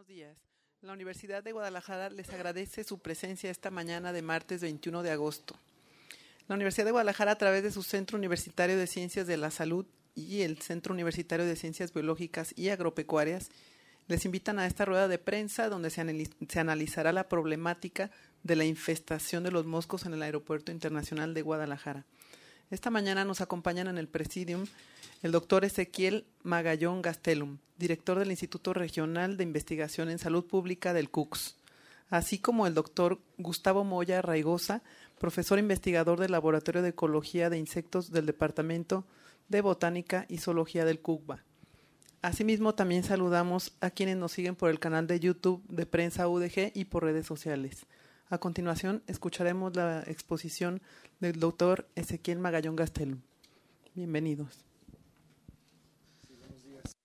Buenos días. La Universidad de Guadalajara les agradece su presencia esta mañana de martes 21 de agosto. La Universidad de Guadalajara, a través de su Centro Universitario de Ciencias de la Salud y el Centro Universitario de Ciencias Biológicas y Agropecuarias, les invitan a esta rueda de prensa donde se analizará la problemática de la infestación de los moscos en el Aeropuerto Internacional de Guadalajara. Esta mañana nos acompañan en el Presidium el doctor Ezequiel Magallón Gastelum, director del Instituto Regional de Investigación en Salud Pública del CUCS, así como el doctor Gustavo Moya Raigosa, profesor investigador del Laboratorio de Ecología de Insectos del Departamento de Botánica y Zoología del CUCBA. Asimismo, también saludamos a quienes nos siguen por el canal de YouTube de Prensa UDG y por redes sociales. A continuación, escucharemos la exposición del doctor Ezequiel Magallón Gastelum. Bienvenidos. Sí, buenos días.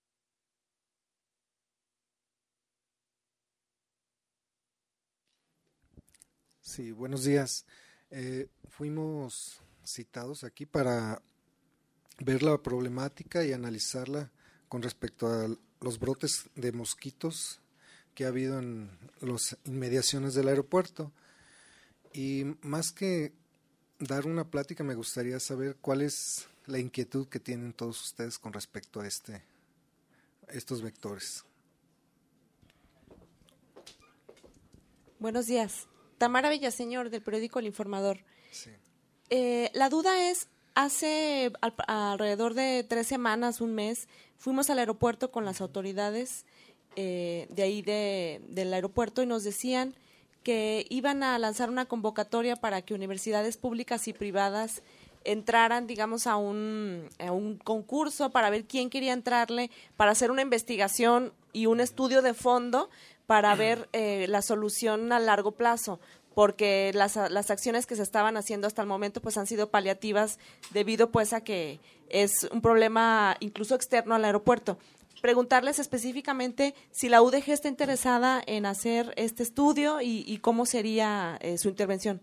Sí, buenos días. Fuimos citados aquí para ver la problemática y analizarla con respecto a los brotes de mosquitos que ha habido en las inmediaciones del aeropuerto. Y más que dar una plática, me gustaría saber cuál es la inquietud que tienen todos ustedes con respecto a estos vectores. Buenos días. Tamara Villaseñor, del periódico El Informador. Sí. La duda es, hace alrededor de 3 semanas, un mes, fuimos al aeropuerto con las autoridades de ahí del aeropuerto y nos decían que iban a lanzar una convocatoria para que universidades públicas y privadas entraran, digamos, a un concurso para ver quién quería entrarle, para hacer una investigación y un estudio de fondo para ver la solución a largo plazo, porque las acciones que se estaban haciendo hasta el momento pues han sido paliativas debido pues a que es un problema incluso externo al aeropuerto. Preguntarles específicamente si la UDG está interesada en hacer este estudio y cómo sería su intervención.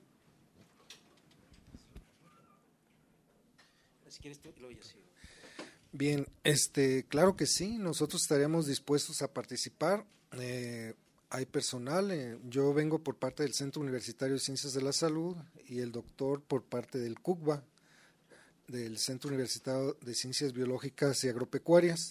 Si quieres tú, luego yo sigo. Bien, claro que sí, nosotros estaríamos dispuestos a participar. Hay personal, yo vengo por parte del Centro Universitario de Ciencias de la Salud y el doctor por parte del CUCBA, del Centro Universitario de Ciencias Biológicas y Agropecuarias.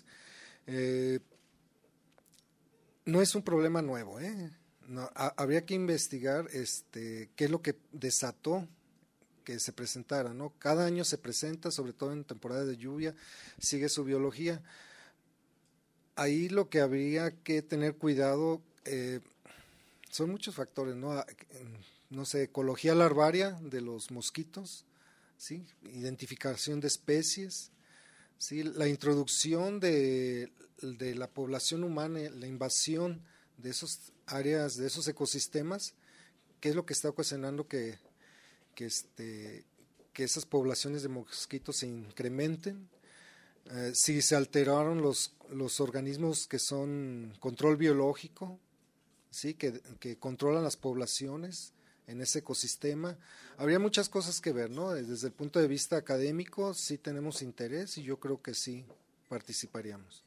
No es un problema nuevo, no, habría que investigar qué es lo que desató que se presentara, ¿no? Cada año se presenta, sobre todo en temporada de lluvia, sigue su biología. Ahí lo que habría que tener cuidado son muchos factores, ¿no? No sé, ecología larvaria de los mosquitos, ¿sí? Identificación de especies, ¿sí? La introducción de la población humana, la invasión de esas áreas, de esos ecosistemas, ¿qué es lo que está ocasionando que esas poblaciones de mosquitos se incrementen? Si se alteraron los organismos que son control biológico, ¿sí? que controlan las poblaciones en ese ecosistema. Habría muchas cosas que ver, ¿no? Desde el punto de vista académico sí tenemos interés y yo creo que sí participaríamos.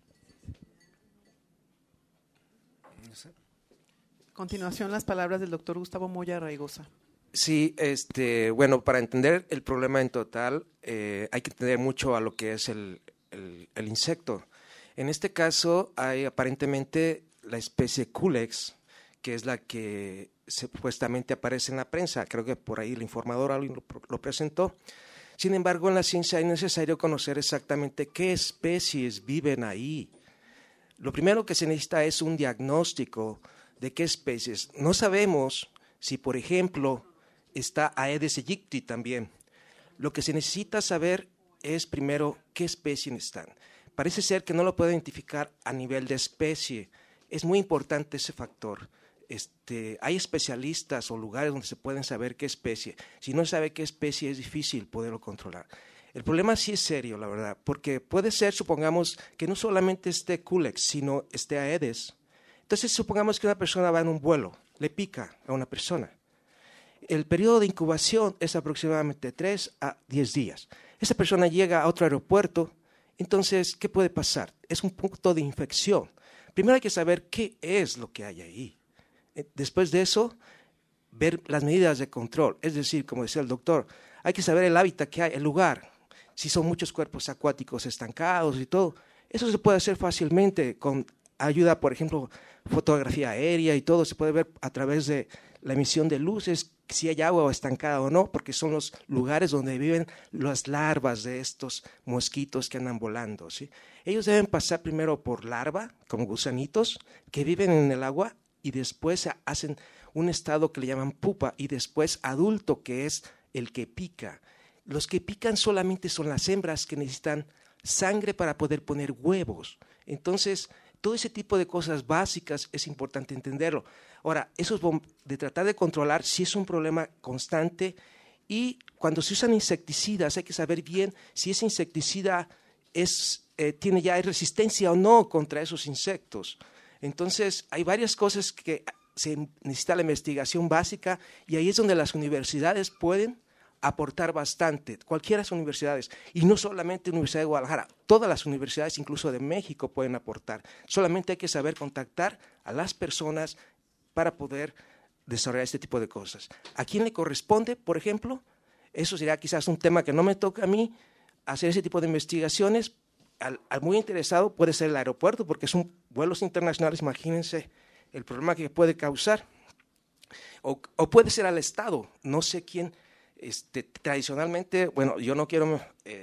No sé. A continuación, las palabras del doctor Gustavo Moya Raigosa. Sí, bueno, para entender el problema en total hay que entender mucho a lo que es el insecto. En este caso hay aparentemente la especie Culex, que es la que supuestamente aparece en la prensa. Creo que por ahí el informador lo presentó. Sin embargo, en la ciencia es necesario conocer exactamente qué especies viven ahí. Lo primero que se necesita es un diagnóstico de qué especies. No sabemos si, por ejemplo, está Aedes aegypti también. Lo que se necesita saber es primero qué especies están. Parece ser que no lo puede identificar a nivel de especie. Es muy importante ese factor. Hay especialistas o lugares donde se pueden saber qué especie. Si no sabe qué especie es difícil poderlo controlar. El problema sí es serio, la verdad, porque puede ser, supongamos, que no solamente esté Culex, sino esté Aedes. Entonces, supongamos que una persona va en un vuelo, le pica a una persona. El periodo de incubación es aproximadamente 3 a 10 días. Esa persona llega a otro aeropuerto, entonces, ¿qué puede pasar? Es un punto de infección. Primero hay que saber qué es lo que hay ahí. Después de eso, ver las medidas de control. Es decir, como decía el doctor, hay que saber el hábitat que hay, el lugar. Si son muchos cuerpos acuáticos estancados y todo, eso se puede hacer fácilmente con ayuda, por ejemplo, fotografía aérea y todo. Se puede ver a través de la emisión de luces si hay agua estancada o no, porque son los lugares donde viven las larvas de estos mosquitos que andan volando, ¿sí? Ellos deben pasar primero por larva, como gusanitos, que viven en el agua y después hacen un estado que le llaman pupa y después adulto, que es el que pica. Los que pican solamente son las hembras que necesitan sangre para poder poner huevos. Entonces, todo ese tipo de cosas básicas es importante entenderlo. Ahora, eso de tratar de controlar sí es un problema constante, y cuando se usan insecticidas hay que saber bien si ese insecticida tiene ya resistencia o no contra esos insectos. Entonces, hay varias cosas que se necesita la investigación básica, y ahí es donde las universidades pueden aportar bastante, cualquiera de las universidades, y no solamente la Universidad de Guadalajara, todas las universidades, incluso de México, pueden aportar. Solamente hay que saber contactar a las personas para poder desarrollar este tipo de cosas. ¿A quién le corresponde, por ejemplo? Eso sería quizás un tema que no me toca a mí, hacer ese tipo de investigaciones. Al muy interesado puede ser el aeropuerto, porque son vuelos internacionales, imagínense el problema que puede causar. O puede ser al Estado, no sé quién. Tradicionalmente, bueno, yo no quiero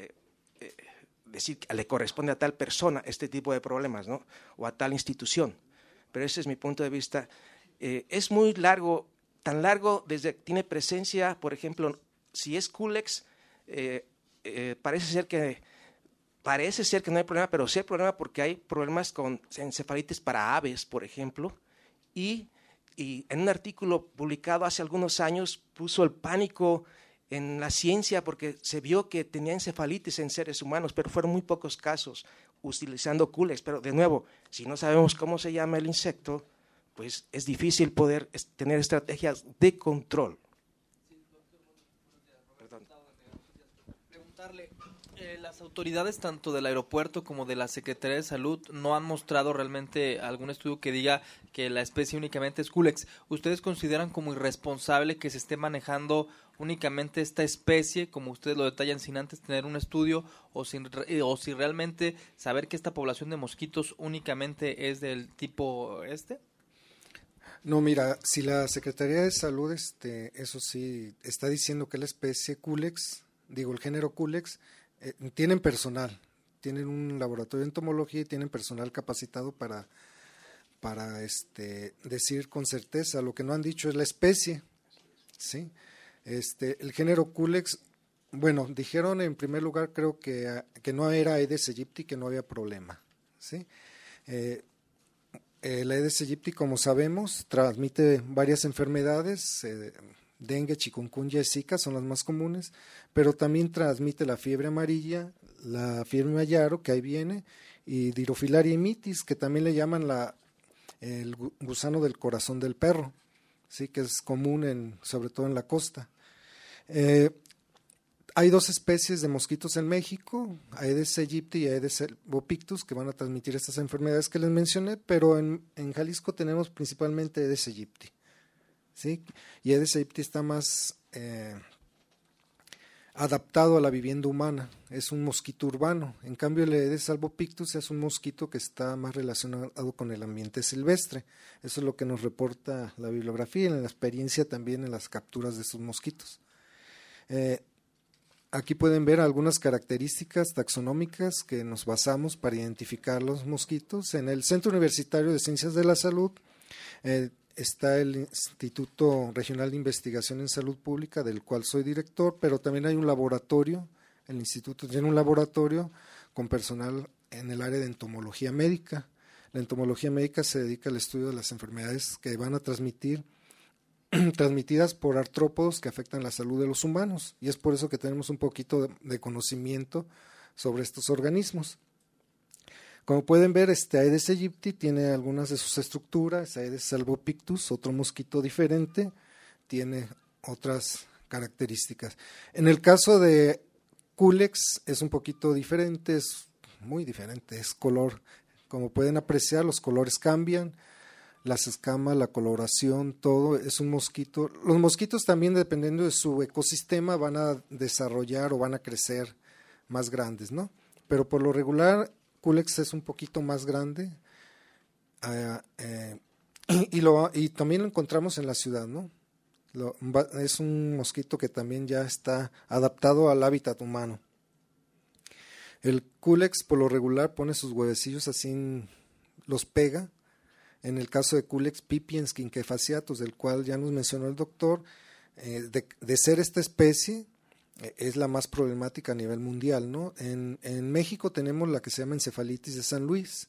decir que le corresponde a tal persona este tipo de problemas, ¿no? O a tal institución, pero ese es mi punto de vista. Es muy largo, tan largo desde que tiene presencia, por ejemplo, si es Culex, parece ser que no hay problema, pero sí hay problema porque hay problemas con encefalitis para aves, por ejemplo, y en un artículo publicado hace algunos años puso el pánico en la ciencia porque se vio que tenía encefalitis en seres humanos, pero fueron muy pocos casos utilizando Culex. Pero de nuevo, si no sabemos cómo se llama el insecto, pues es difícil poder tener estrategias de control. Perdón. Preguntarle, las autoridades tanto del aeropuerto como de la Secretaría de Salud no han mostrado realmente algún estudio que diga que la especie únicamente es Culex. ¿Ustedes consideran como irresponsable que se esté manejando únicamente esta especie, como ustedes lo detallan, sin antes tener un estudio o si realmente saber que esta población de mosquitos únicamente es del tipo este? No, mira, si la Secretaría de Salud, eso sí, está diciendo que la especie Culex, el género Culex, tienen personal, tienen un laboratorio de entomología y tienen personal capacitado para decir con certeza. Lo que no han dicho es la especie, ¿sí? El género Culex, bueno, dijeron en primer lugar, creo que no era Aedes aegypti, que no había problema, ¿sí? El Aedes aegypti, como sabemos, transmite varias enfermedades, dengue, chikungunya y zika son las más comunes, pero también transmite la fiebre amarilla, la fiebre mayaro, que ahí viene, y Dirofilaria mitis, que también le llaman el gusano del corazón del perro, sí, que es común sobre todo en la costa. Hay dos especies de mosquitos en México, Aedes aegypti y Aedes albopictus, que van a transmitir estas enfermedades que les mencioné, pero en Jalisco tenemos principalmente Aedes aegypti, ¿sí? Y Aedes aegypti está más adaptado a la vivienda humana, es un mosquito urbano. En cambio, el Aedes albopictus es un mosquito que está más relacionado con el ambiente silvestre. Eso es lo que nos reporta la bibliografía y en la experiencia también en las capturas de estos mosquitos. Aquí pueden ver algunas características taxonómicas que nos basamos para identificar los mosquitos. En el Centro Universitario de Ciencias de la Salud está el Instituto Regional de Investigación en Salud Pública, del cual soy director, pero también hay un laboratorio, el instituto tiene un laboratorio con personal en el área de entomología médica. La entomología médica se dedica al estudio de las enfermedades que van a transmitidas por artrópodos que afectan la salud de los humanos, y es por eso que tenemos un poquito de conocimiento sobre estos organismos. Como pueden ver, Aedes aegypti tiene algunas de sus estructuras, Aedes albopictus, otro mosquito diferente, tiene otras características. En el caso de Culex es un poquito diferente, es muy diferente, es color Como pueden apreciar, los colores cambian, las escamas, la coloración, todo es un mosquito. Los mosquitos también, dependiendo de su ecosistema, van a desarrollar o van a crecer más grandes, ¿no? Pero por lo regular, Culex es un poquito más grande y también lo encontramos en la ciudad, ¿no? Es un mosquito que también ya está adaptado al hábitat humano. El Culex por lo regular pone sus huevecillos así, los pega. En el caso de Culex pipiens quinquefaciatus, del cual ya nos mencionó el doctor, de ser esta especie, es la más problemática a nivel mundial, ¿no? En México tenemos la que se llama encefalitis de San Luis,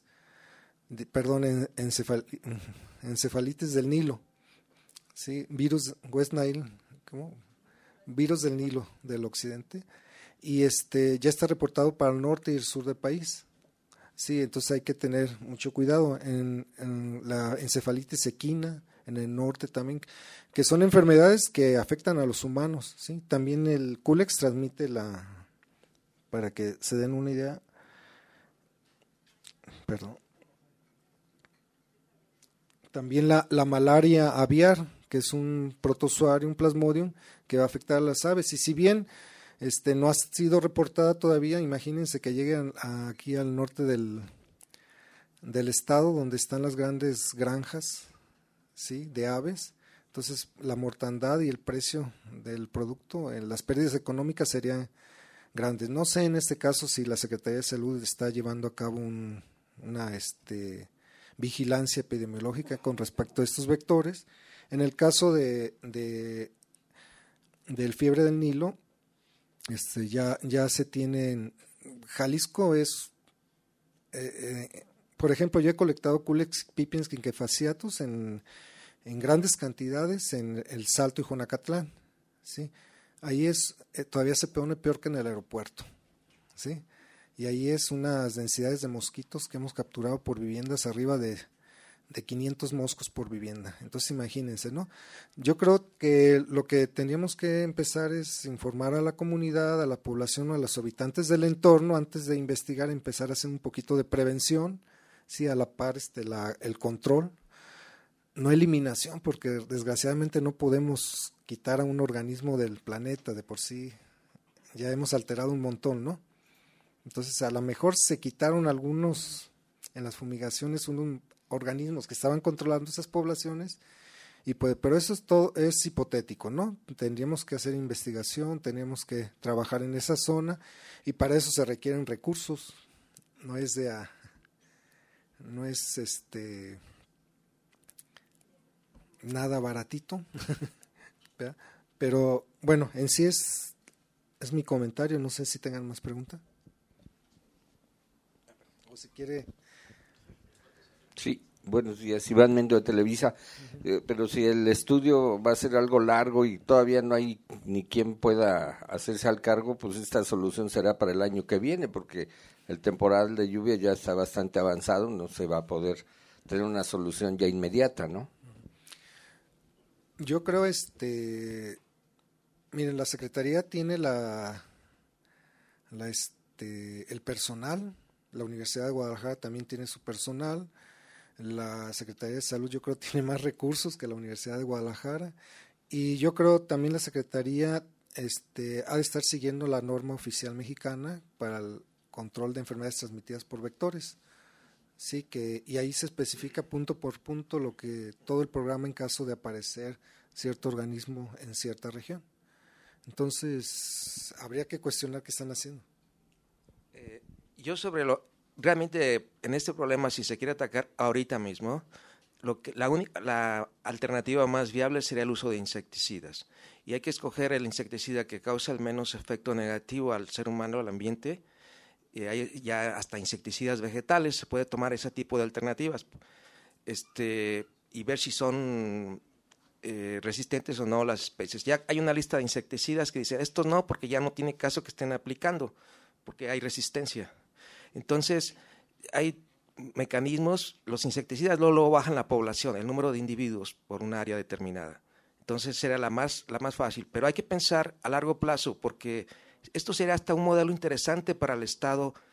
encefalitis del Nilo, ¿sí? Virus West Nile, ¿cómo? Virus del Nilo del occidente, y ya está reportado para el norte y el sur del país. Sí, entonces hay que tener mucho cuidado en la encefalitis equina, en el norte también, que son enfermedades que afectan a los humanos, ¿sí? También el Culex transmite para que se den una idea, también la malaria aviar, que es un protozoario, un plasmodium, que va a afectar a las aves, y si bien no ha sido reportada todavía, imagínense que lleguen aquí al norte del estado, donde están las grandes granjas, ¿sí?, de aves. Entonces la mortandad y el precio del producto, las pérdidas económicas serían grandes. No sé en este caso si la Secretaría de Salud está llevando a cabo una vigilancia epidemiológica con respecto a estos vectores. En el caso del fiebre del Nilo, ya se tiene en Jalisco. Por ejemplo, yo he colectado Culex pipiens quinquefaciatus en grandes cantidades en El Salto y Jonacatlán, ¿sí? Ahí todavía se pone peor que en el aeropuerto, ¿sí? Y ahí es unas densidades de mosquitos que hemos capturado por viviendas arriba de 500 moscos por vivienda. Entonces imagínense, ¿no? Yo creo que lo que tendríamos que empezar es informar a la comunidad, a la población, a los habitantes del entorno, antes de investigar, empezar a hacer un poquito de prevención, sí, a la par el control, no eliminación, porque desgraciadamente no podemos quitar a un organismo del planeta, de por sí ya hemos alterado un montón, ¿no? Entonces a lo mejor se quitaron algunos en las fumigaciones unos organismos que estaban controlando esas poblaciones, pero eso es hipotético, ¿no? Tendríamos que hacer investigación, tenemos que trabajar en esa zona, y para eso se requieren recursos, no es nada baratito, pero bueno, en sí es mi comentario. No sé si tengan más preguntas o si quiere. Sí, buenos días, Iván Mendo de Televisa. Pero si el estudio va a ser algo largo y todavía no hay ni quien pueda hacerse al cargo, pues esta solución será para el año que viene, porque el temporal de lluvia ya está bastante avanzado, no se va a poder tener una solución ya inmediata, ¿no? Yo creo, miren, la Secretaría tiene el personal, la Universidad de Guadalajara también tiene su personal, la Secretaría de Salud yo creo tiene más recursos que la Universidad de Guadalajara, y yo creo también la Secretaría ha de estar siguiendo la norma oficial mexicana para el control de enfermedades transmitidas por vectores. Sí, y ahí se especifica punto por punto todo el programa en caso de aparecer cierto organismo en cierta región. Entonces, habría que cuestionar qué están haciendo. Yo realmente en este problema, si se quiere atacar ahorita mismo, la alternativa más viable sería el uso de insecticidas. Y hay que escoger el insecticida que causa el menos efecto negativo al ser humano, al ambiente. Y hay ya hasta insecticidas vegetales, se puede tomar ese tipo de alternativas y ver si son resistentes o no las especies. Ya hay una lista de insecticidas que dice estos no, porque ya no tiene caso que estén aplicando, porque hay resistencia. Entonces hay mecanismos, los insecticidas luego bajan la población, el número de individuos por un área determinada. Entonces será la más fácil, pero hay que pensar a largo plazo, porque esto sería hasta un modelo interesante para el Estado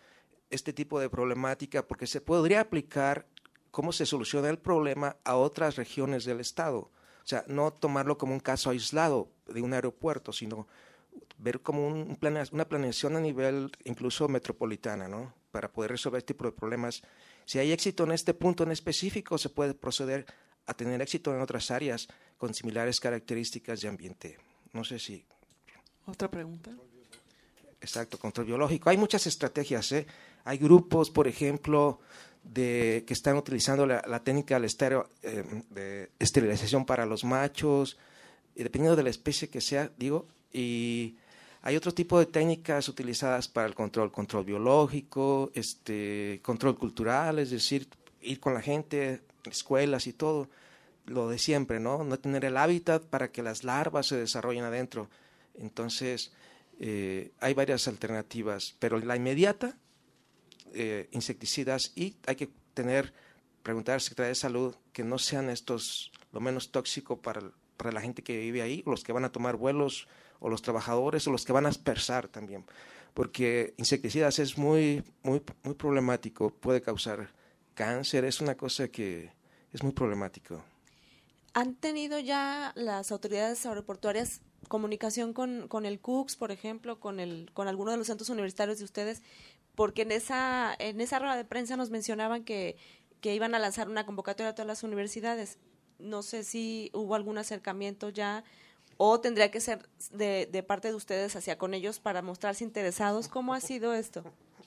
este tipo de problemática porque se podría aplicar cómo se soluciona el problema a otras regiones del estado. O sea, no tomarlo como un caso aislado de un aeropuerto, sino ver como una planeación a nivel incluso metropolitana, ¿no? Para poder resolver este tipo de problemas. Si hay éxito en este punto en específico, se puede proceder a tener éxito en otras áreas con similares características de ambiente. No sé si... ¿Otra pregunta? Exacto, control biológico. Hay muchas estrategias, ¿eh? Hay grupos, por ejemplo, que están utilizando la técnica de esterilización para los machos, y dependiendo de la especie que sea, digo, y hay otro tipo de técnicas utilizadas para el control biológico, control cultural, es decir, ir con la gente, escuelas y todo, lo de siempre, ¿no? No tener el hábitat para que las larvas se desarrollen adentro. Entonces, hay varias alternativas, pero la inmediata, insecticidas, y hay que preguntar al Secretario de Salud que no sean estos lo menos tóxico para la gente que vive ahí, o los que van a tomar vuelos, o los trabajadores, o los que van a aspersar también, porque insecticidas es muy, muy, muy problemático, puede causar cáncer, es una cosa que es muy problemático. ¿Han tenido ya las autoridades aeroportuarias comunicación con el CUCS, por ejemplo, con alguno de los centros universitarios de ustedes? Porque en esa rueda de prensa nos mencionaban que iban a lanzar una convocatoria a todas las universidades. No sé si hubo algún acercamiento ya o tendría que ser de parte de ustedes hacia con ellos para mostrarse interesados. ¿Cómo ha sido esto?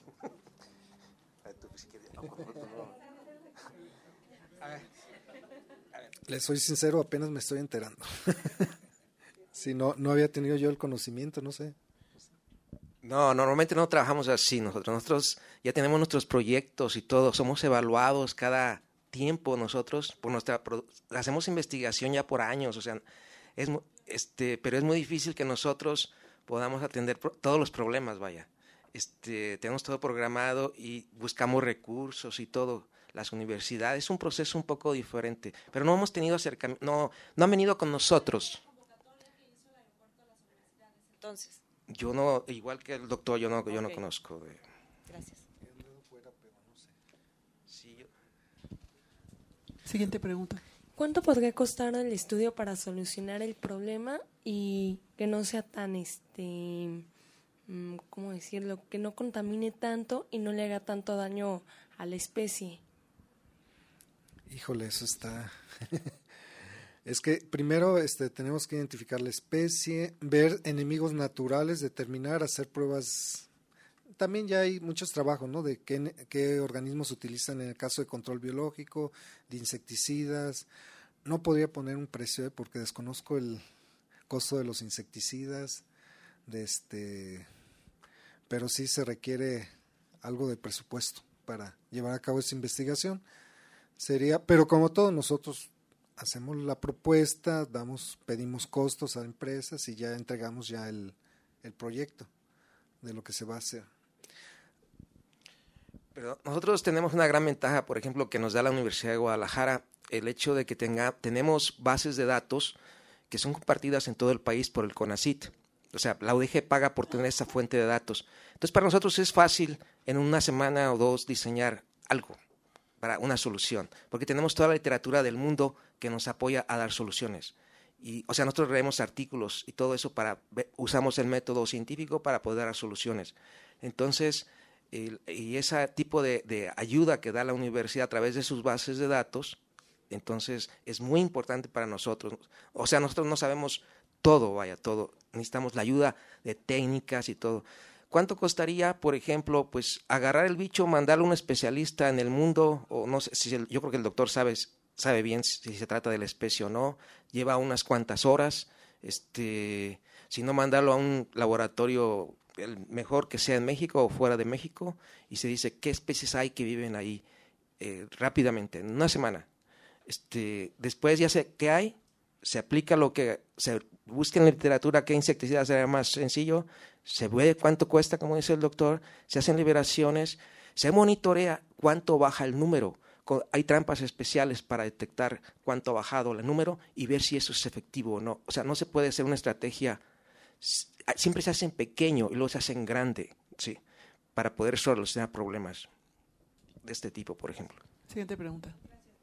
Les soy sincero, apenas me estoy enterando. Si no había tenido yo el conocimiento, no sé. No, normalmente no trabajamos así nosotros. Nosotros ya tenemos nuestros proyectos y todo, somos evaluados cada tiempo nosotros hacemos investigación ya por años, o sea, pero es muy difícil que nosotros podamos atender todos los problemas, vaya. Tenemos todo programado y buscamos recursos y todo. Las universidades, es un proceso un poco diferente, pero no hemos tenido acercamiento, no han venido con nosotros. Entonces, yo no, igual que el doctor, yo no conozco. Gracias. Siguiente pregunta. ¿Cuánto podría costar el estudio para solucionar el problema y que no sea tan, ¿cómo decirlo? Que no contamine tanto y no le haga tanto daño a la especie? Híjole, eso está... Es que primero tenemos que identificar la especie, ver enemigos naturales, determinar, hacer pruebas. También ya hay muchos trabajos, ¿no? De qué organismos utilizan en el caso de control biológico, de insecticidas. No podría poner un precio porque desconozco el costo de los insecticidas, pero sí se requiere algo de presupuesto para llevar a cabo esa investigación. Pero como todos nosotros hacemos la propuesta, pedimos costos a empresas y ya entregamos ya el proyecto de lo que se va a hacer. Pero nosotros tenemos una gran ventaja, por ejemplo, que nos da la Universidad de Guadalajara, el hecho de que tenemos bases de datos que son compartidas en todo el país por el CONACYT. O sea, la UDG paga por tener esa fuente de datos. Entonces, para nosotros es fácil en una semana o dos diseñar algo para una solución, porque tenemos toda la literatura del mundo que nos apoya a dar soluciones. Y, o sea, nosotros leemos artículos y todo eso usamos el método científico para poder dar soluciones. Entonces, y ese tipo de ayuda que da la universidad a través de sus bases de datos, entonces es muy importante para nosotros. O sea, nosotros no sabemos todo, todo. Necesitamos la ayuda de técnicas y todo. ¿Cuánto costaría, por ejemplo, pues agarrar el bicho, mandarlo a un especialista en el mundo? O no sé, yo creo que el doctor sabe bien si se trata de la especie o no. Lleva unas cuantas horas. Si no, mandarlo a un laboratorio, el mejor que sea en México o fuera de México, y se dice qué especies hay que viven ahí rápidamente, en una semana. Después ya sé qué hay, se aplica lo que se busca en la literatura, qué insecticida será más sencillo, se ve cuánto cuesta, como dice el doctor, se hacen liberaciones, se monitorea cuánto baja el número. Hay trampas especiales para detectar cuánto ha bajado el número y ver si eso es efectivo o no. O sea, no se puede hacer una estrategia, siempre se hace en pequeño y luego se hace en grande, ¿sí? para poder solucionar problemas de este tipo, por ejemplo. Siguiente pregunta.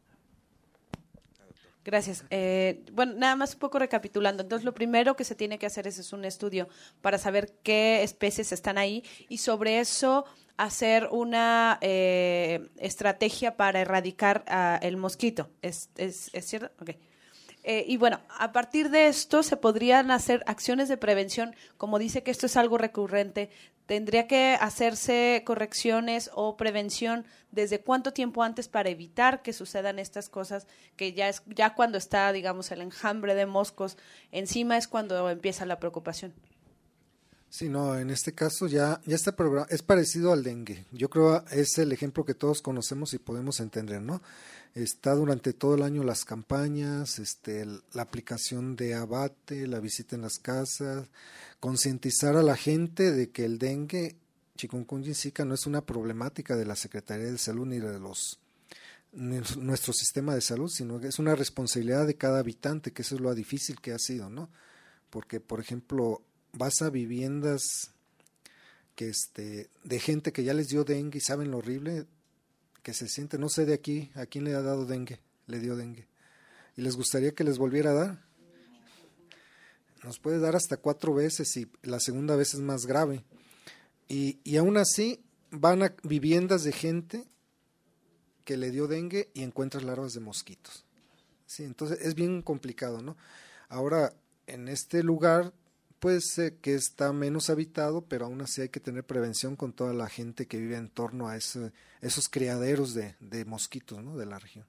Gracias. Bueno, nada más un poco recapitulando. Entonces, lo primero que se tiene que hacer es un estudio para saber qué especies están ahí y sobre eso hacer una estrategia para erradicar el mosquito. ¿Es cierto? Okay. Y bueno, a partir de esto se podrían hacer acciones de prevención. Como dice que esto es algo recurrente, ¿tendría que hacerse correcciones o prevención desde cuánto tiempo antes para evitar que sucedan estas cosas? Que ya cuando está, digamos, el enjambre de moscos encima es cuando empieza la preocupación. Sí, no, en este caso ya este programa es parecido al dengue. Yo creo es el ejemplo que todos conocemos y podemos entender, ¿no? Está durante todo el año las campañas, la aplicación de abate, la visita en las casas, concientizar a la gente de que el dengue, chikungunya y zika no es una problemática de la Secretaría de Salud ni de nuestro sistema de salud, sino que es una responsabilidad de cada habitante, que eso es lo difícil que ha sido, ¿no? Porque, por ejemplo, vas a viviendas que de gente que ya les dio dengue y saben lo horrible que se siente, no sé de aquí, ¿a quién le ha dado dengue? Le dio dengue. ¿Y les gustaría que les volviera a dar? Nos puede dar hasta 4 veces y la segunda vez es más grave. Y aún así van a viviendas de gente que le dio dengue y encuentras larvas de mosquitos. Sí, entonces es bien complicado, ¿no? Ahora, en este lugar puede ser que está menos habitado, pero aún así hay que tener prevención con toda la gente que vive en torno a esos criaderos de mosquitos, ¿no? De la región.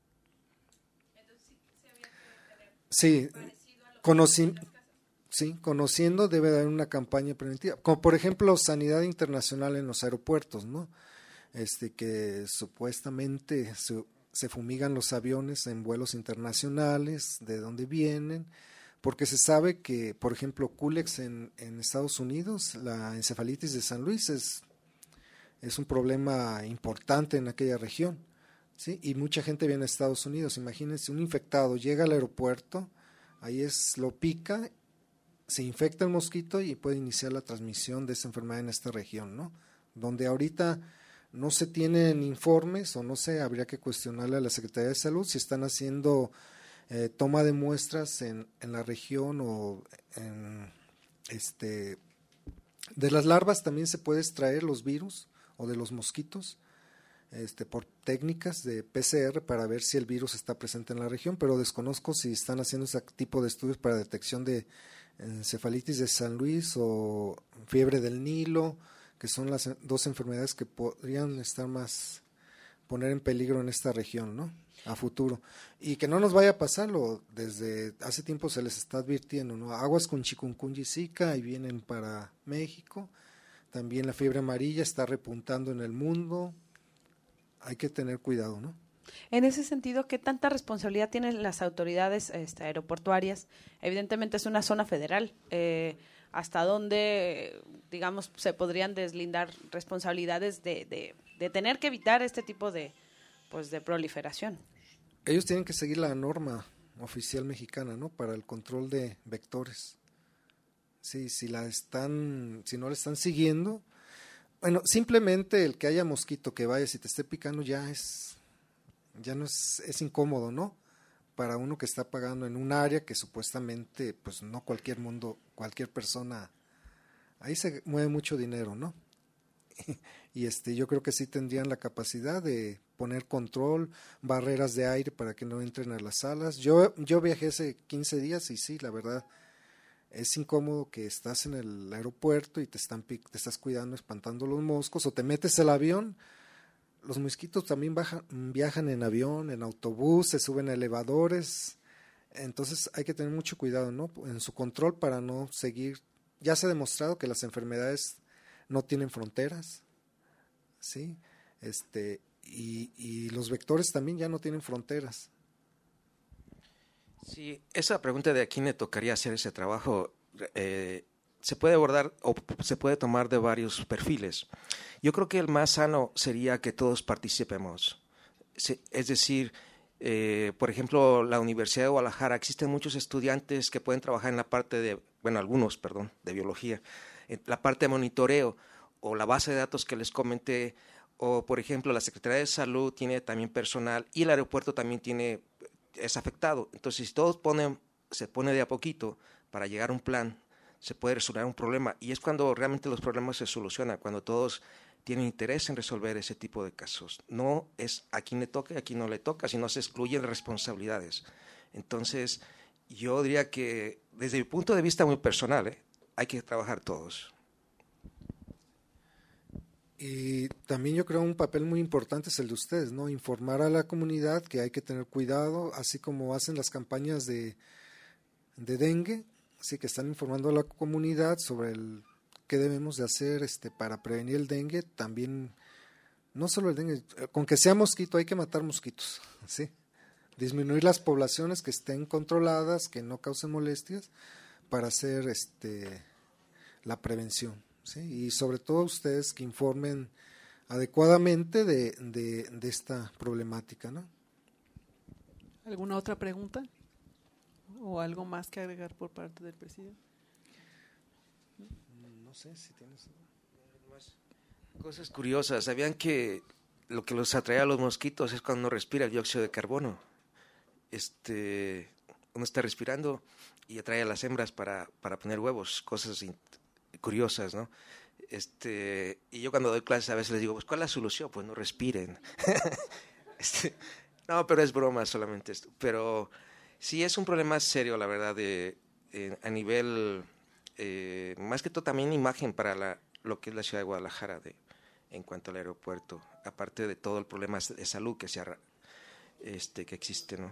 Sí, conociendo debe haber una campaña preventiva, como por ejemplo Sanidad Internacional en los aeropuertos, ¿no? Que supuestamente se fumigan los aviones en vuelos internacionales, de dónde vienen, porque se sabe que, por ejemplo, Culex en Estados Unidos, la encefalitis de San Luis es un problema importante en aquella región, ¿sí? Y mucha gente viene a Estados Unidos. Imagínense, un infectado llega al aeropuerto, ahí lo pica, se infecta el mosquito y puede iniciar la transmisión de esa enfermedad en esta región, ¿no? Donde ahorita no se tienen informes, o no sé, habría que cuestionarle a la Secretaría de Salud si están haciendo toma de muestras en la región o de las larvas también se puede extraer los virus o de los mosquitos por técnicas de PCR para ver si el virus está presente en la región, pero desconozco si están haciendo ese tipo de estudios para detección de encefalitis de San Luis o fiebre del Nilo, que son las 2 enfermedades que podrían poner en peligro en esta región, ¿no? A futuro. Y que no nos vaya a pasarlo, desde hace tiempo se les está advirtiendo, ¿no? Aguas con chikungunya y zika y vienen para México. También la fiebre amarilla está repuntando en el mundo. Hay que tener cuidado, ¿no? En ese sentido, ¿qué tanta responsabilidad tienen las autoridades aeroportuarias? Evidentemente es una zona federal. ¿Hasta dónde, digamos, se podrían deslindar responsabilidades de tener que evitar este tipo de proliferación? Ellos tienen que seguir la norma oficial mexicana, ¿no? Para el control de vectores. Sí, si no la están siguiendo, bueno, simplemente el que haya mosquito que vaya, si te esté picando ya no es incómodo, ¿no? Para uno que está pagando en un área que supuestamente, pues no cualquier persona, ahí se mueve mucho dinero, ¿no? Y yo creo que sí tendrían la capacidad de poner control, barreras de aire para que no entren a las salas. Yo viajé hace 15 días y sí, la verdad, es incómodo que estás en el aeropuerto y te estás cuidando, espantando los moscos, o te metes al avión. Los mosquitos también viajan en avión, en autobús, se suben a elevadores. Entonces hay que tener mucho cuidado, ¿no? En su control para no seguir. Ya se ha demostrado que las enfermedades no tienen fronteras, ¿sí? Y los vectores también ya no tienen fronteras. Sí, esa pregunta de a quién le tocaría hacer ese trabajo se puede abordar o se puede tomar de varios perfiles. Yo creo que el más sano sería que todos participemos. Es decir, por ejemplo, la Universidad de Guadalajara, existen muchos estudiantes que pueden trabajar en la parte de biología, en la parte de monitoreo, o la base de datos que les comenté, o por ejemplo la Secretaría de Salud tiene también personal y el aeropuerto también es afectado. Entonces, si todos se pone de a poquito para llegar a un plan, se puede resolver un problema, y es cuando realmente los problemas se solucionan, cuando todos tienen interés en resolver ese tipo de casos. No es a quien le toca y a quien no le toca, sino se excluyen responsabilidades. Entonces, yo diría que desde mi punto de vista muy personal, hay que trabajar todos. Y también yo creo un papel muy importante es el de ustedes, ¿no? Informar a la comunidad que hay que tener cuidado, así como hacen las campañas de dengue, así que están informando a la comunidad sobre qué debemos de hacer para prevenir el dengue. También, no solo el dengue, con que sea mosquito hay que matar mosquitos, ¿sí? Disminuir las poblaciones que estén controladas, que no causen molestias, para hacer la prevención. ¿Sí? Y sobre todo ustedes que informen adecuadamente de esta problemática, ¿no? ¿Alguna otra pregunta? ¿O algo más que agregar por parte del presidente? No sé si tienes... Cosas curiosas. ¿Sabían que lo que los atrae a los mosquitos es cuando uno respira el dióxido de carbono? Uno está respirando y atrae a las hembras para poner huevos, cosas curiosas, ¿no? Y yo cuando doy clases a veces les digo, pues ¿cuál es la solución? Pues no respiren. No, pero es broma solamente esto. Pero sí es un problema serio, la verdad, a nivel, más que todo también imagen para lo que es la ciudad de Guadalajara en cuanto al aeropuerto, aparte de todo el problema de salud que existe, ¿no?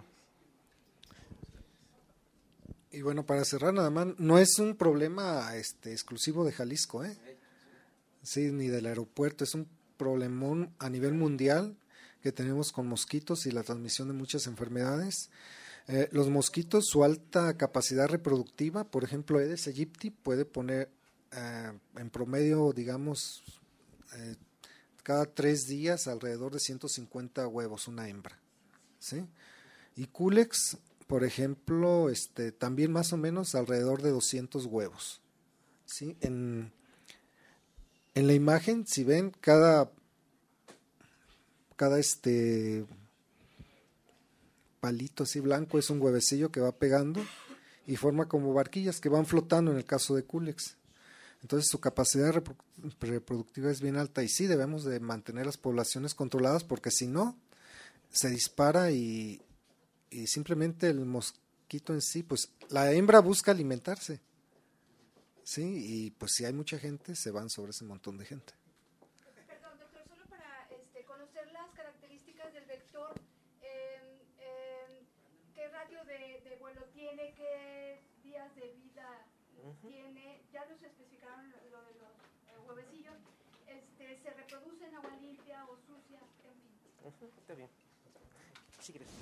Y bueno, para cerrar nada más, no es un problema exclusivo de Jalisco, sí, ni del aeropuerto, es un problemón a nivel mundial que tenemos con mosquitos y la transmisión de muchas enfermedades. Los mosquitos, su alta capacidad reproductiva, por ejemplo, Aedes aegypti puede poner en promedio, digamos, cada 3 días alrededor de 150 huevos una hembra, ¿sí? Y Culex, por ejemplo, también más o menos alrededor de 200 huevos, ¿sí? En la imagen, si ven, cada palito así blanco es un huevecillo que va pegando y forma como barquillas que van flotando en el caso de Culex. Entonces su capacidad reproductiva es bien alta y sí debemos de mantener las poblaciones controladas porque si no, se dispara y simplemente el mosquito en sí, pues la hembra busca alimentarse, ¿sí? Y pues si hay mucha gente, se van sobre ese montón de gente. Perdón, doctor, solo para conocer las características del vector, qué radio de vuelo tiene, qué días de vida tiene, ya nos especificaron lo de los huevecillos, se reproduce en agua limpia o sucia, en fin. Está bien. Sí, gracias.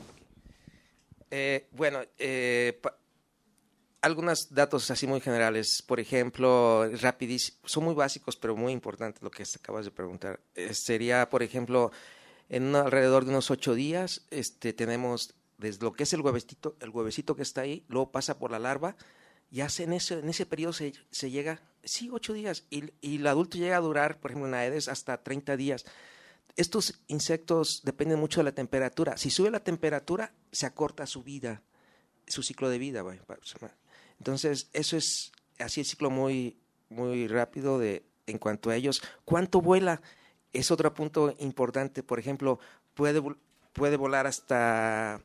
Algunos datos así muy generales, por ejemplo, rapidísimo, son muy básicos, pero muy importantes lo que acabas de preguntar. Sería, por ejemplo, alrededor de unos 8 días, tenemos desde lo que es el huevecito que está ahí, luego pasa por la larva, y en ese periodo se llega, 8 días, y el adulto llega a durar, por ejemplo, en Aedes hasta 30 días. Estos insectos dependen mucho de la temperatura. Si sube la temperatura, se acorta su ciclo de vida. Entonces, eso es así el ciclo muy, muy rápido en cuanto a ellos. ¿Cuánto vuela? Es otro punto importante. Por ejemplo, puede volar hasta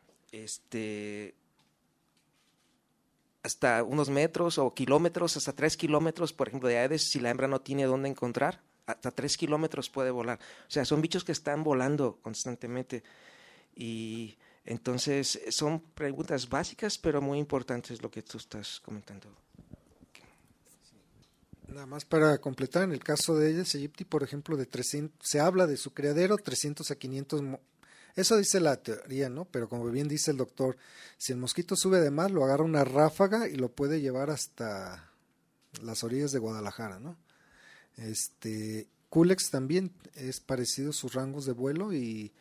unos metros o kilómetros, hasta 3 kilómetros, por ejemplo, de Aedes, si la hembra no tiene dónde encontrar. Hasta 3 kilómetros puede volar. O sea, son bichos que están volando constantemente. Y entonces son preguntas básicas, pero muy importantes lo que tú estás comentando. Nada más para completar, en el caso de Aedes aegypti, por ejemplo, se habla de su criadero 300 a 500. Eso dice la teoría, ¿no? Pero como bien dice el doctor, si el mosquito sube de más, lo agarra una ráfaga y lo puede llevar hasta las orillas de Guadalajara, ¿no? Culex también es parecido sus rangos de vuelo y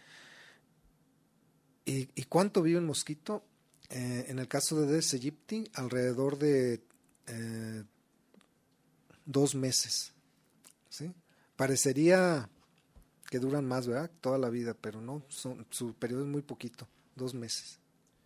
¿cuánto vive un mosquito? En el caso de Aedes aegypti, alrededor de 2 meses. ¿sí? Parecería que duran más, ¿verdad? Toda la vida, pero no, su periodo es muy poquito, 2 meses.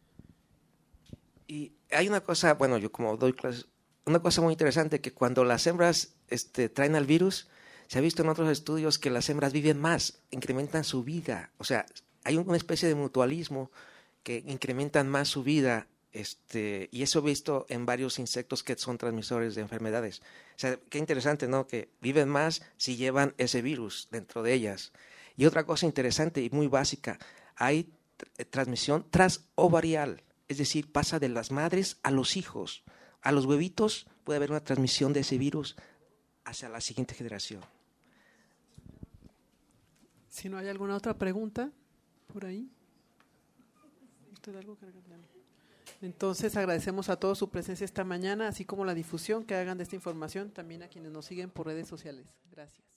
Y hay una cosa, bueno, yo como doy clases, una cosa muy interesante, que cuando las hembras traen al virus, se ha visto en otros estudios que las hembras viven más, incrementan su vida. O sea, hay una especie de mutualismo que incrementan más su vida, y eso he visto en varios insectos que son transmisores de enfermedades. O sea, qué interesante, ¿no? Que viven más si llevan ese virus dentro de ellas. Y otra cosa interesante y muy básica, hay transmisión transovarial, es decir, pasa de las madres a los hijos. A los huevitos puede haber una transmisión de ese virus hacia la siguiente generación. Si no hay alguna otra pregunta por ahí. ¿Usted algo que agregar? Entonces agradecemos a todos su presencia esta mañana, así como la difusión que hagan de esta información, también a quienes nos siguen por redes sociales. Gracias.